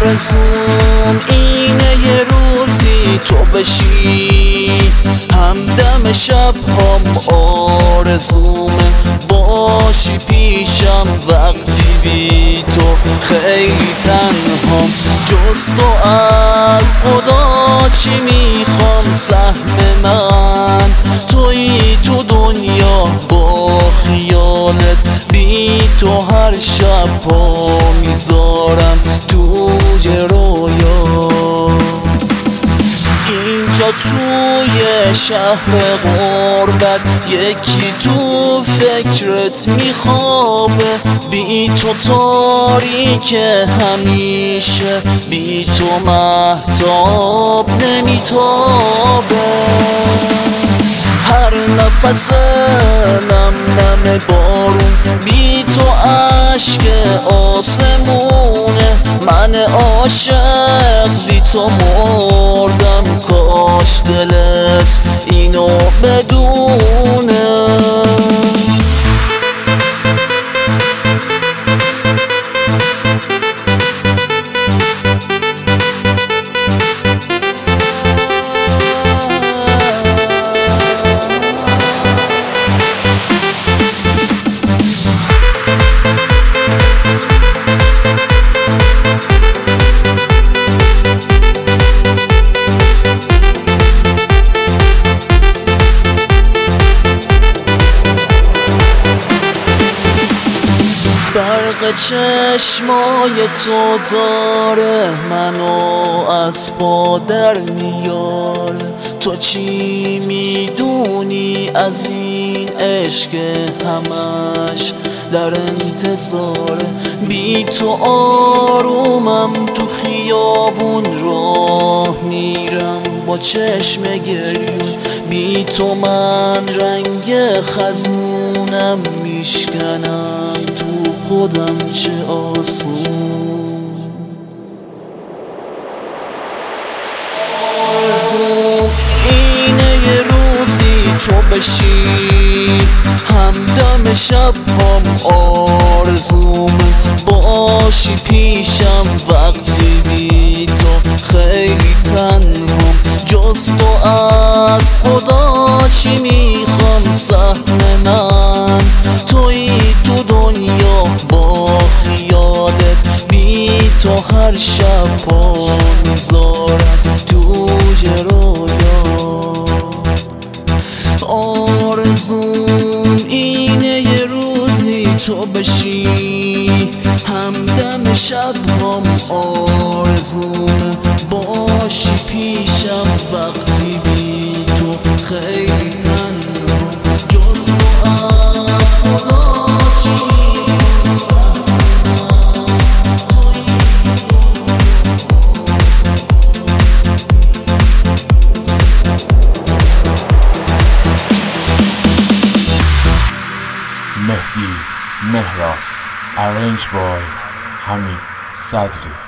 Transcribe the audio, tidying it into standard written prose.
آرزوم اینه یه روزی تو بشی همدم شب هم آرزومه باشی پیشم وقتی بی تو خیلی تنهام جز تو از خدا چی میخوام سهم من تویی تو دنیا با خیالت بی تو هر شب پا میذارم توی رویا اینجا توی شهر غربت یکی تو فکرت میخوابه بی تو تاریک همیشه بی تو مهتاب نمیتابه هر نفس نم نم بارون بی تو عشق آسمونه من عاشق بی تو مردم کاش دلت اینو بدونه برق چشمای تو داره منو از پا در میاره تو چی میدونی از این عشق همش در انتظاره بی تو آرومم تو خیابون راه میرم با چشم گریون بی تو من رنگ خزونم میشکنم تو خودم چه آسون آرزوم اینه یه روزی تو بشی همدم شب هم آرزوم باشی پیشم وقتی بی تو خیلی تنهام جز تو از خدا چی میخوام سهم من تویی تو دنیا با خیالت بی تو هر شب پا میذارم توی رویا آرزوم اینه یه روزی تو بشی همدم شب هم آرزومه باشی پیشم وقتی بی تو خیلی تنها جز تو از خدا چی مهدی مهراس Arranged by Hamid Sadri